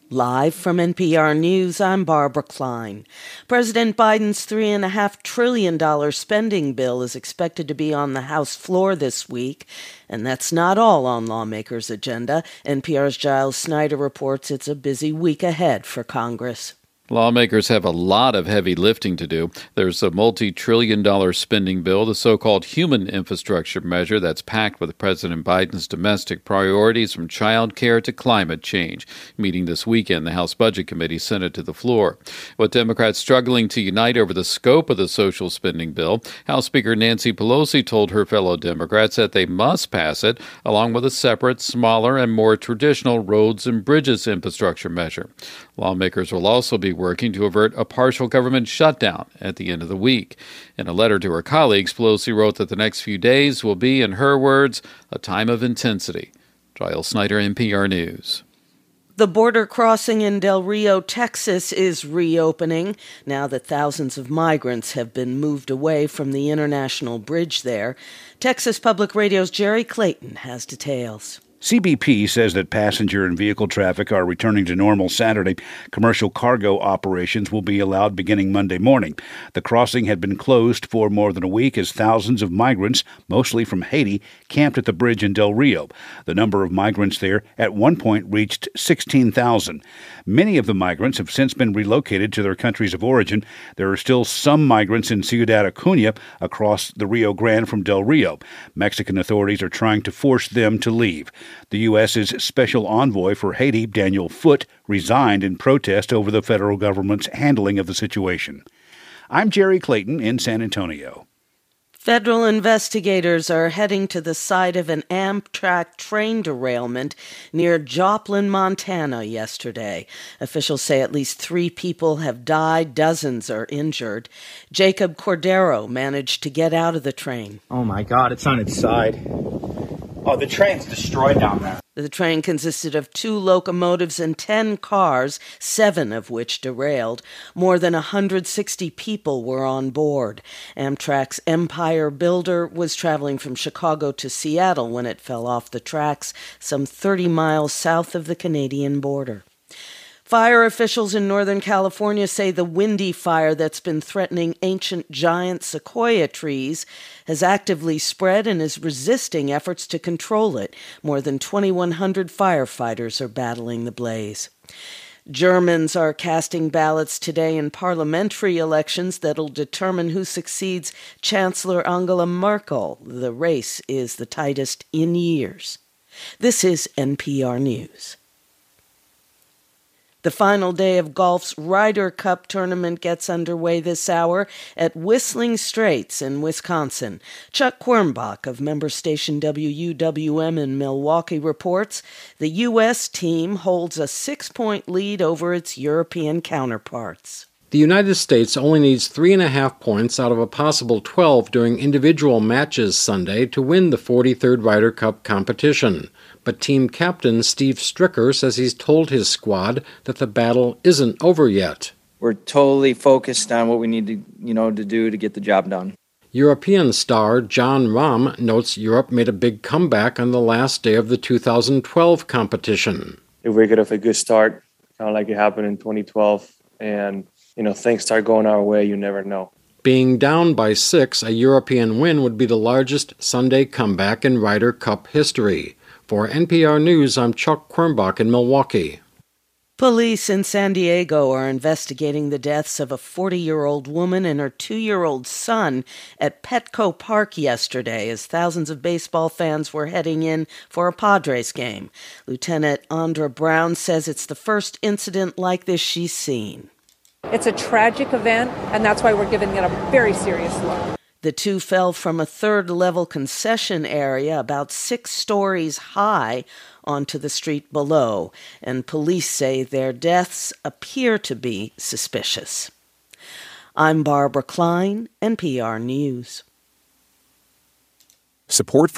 Live from NPR News, I'm Barbara Klein. President Biden's $3.5 trillion spending bill is expected to be on the House floor this week. And that's not all on lawmakers' agenda. NPR's Giles Snyder reports it's a busy week ahead for Congress. Lawmakers have a lot of heavy lifting to do. There's a multi-trillion-dollar spending bill, the so-called human infrastructure measure that's packed with President Biden's domestic priorities from child care to climate change. Meeting this weekend, the House Budget Committee sent it to the floor. With Democrats struggling to unite over the scope of the social spending bill, House Speaker Nancy Pelosi told her fellow Democrats that they must pass it, along with a separate, smaller, and more traditional roads and bridges infrastructure measure. Lawmakers will also be working to avert a partial government shutdown at the end of the week. In a letter to her colleagues, Pelosi wrote that the next few days will be, in her words, a time of intensity. Giles Snyder, NPR News. The border crossing in Del Rio, Texas is reopening now that thousands of migrants have been moved away from the international bridge there. Texas Public Radio's Jerry Clayton has details. CBP says that passenger and vehicle traffic are returning to normal Saturday. Commercial cargo operations will be allowed beginning Monday morning. The crossing had been closed for more than a week as thousands of migrants, mostly from Haiti, camped at the bridge in Del Rio. The number of migrants there at one point reached 16,000. Many of the migrants have since been relocated to their countries of origin. There are still some migrants in Ciudad Acuña across the Rio Grande from Del Rio. Mexican authorities are trying to force them to leave. The U.S.'s special envoy for Haiti, Daniel Foote, resigned in protest over the federal government's handling of the situation. I'm Jerry Clayton in San Antonio. Federal investigators are heading to the site of an Amtrak train derailment near Joplin, Montana, yesterday. Officials say at least 3 people have died, dozens are injured. Jacob Cordero managed to get out of the train. Oh my God, it's on its side. Oh, the train's destroyed down there. The train consisted of 2 locomotives and 10 cars, 7 of which derailed. More than 160 people were on board. Amtrak's Empire Builder was traveling from Chicago to Seattle when it fell off the tracks, some 30 miles south of the Canadian border. Fire officials in Northern California say the Windy Fire that's been threatening ancient giant sequoia trees has actively spread and is resisting efforts to control it. More than 2,100 firefighters are battling the blaze. Germans are casting ballots today in parliamentary elections that'll determine who succeeds Chancellor Angela Merkel. The race is the tightest in years. This is NPR News. The final day of golf's Ryder Cup tournament gets underway this hour at Whistling Straits in Wisconsin. Chuck Quirmbach of member station WUWM in Milwaukee reports the U.S. team holds a 6-point lead over its European counterparts. The United States only needs 3.5 points out of a possible 12 during individual matches Sunday to win the 43rd Ryder Cup competition. But team captain Steve Stricker says he's told his squad that the battle isn't over yet. We're totally focused on what we need to do to get the job done. European star Jon Rahm notes Europe made a big comeback on the last day of the 2012 competition. If we get off a good start, kind of like it happened in 2012, and things start going our way, you never know. Being down by 6, a European win would be the largest Sunday comeback in Ryder Cup history. For NPR News, I'm Chuck Quirmbach in Milwaukee. Police in San Diego are investigating the deaths of a 40-year-old woman and her 2-year-old son at Petco Park yesterday as thousands of baseball fans were heading in for a Padres game. Lieutenant Andra Brown says it's the first incident like this she's seen. It's a tragic event, and that's why we're giving it a very serious look. The 2 fell from a 3rd-level concession area about 6 stories high onto the street below, and police say their deaths appear to be suspicious. I'm Barbara Klein, NPR News. Support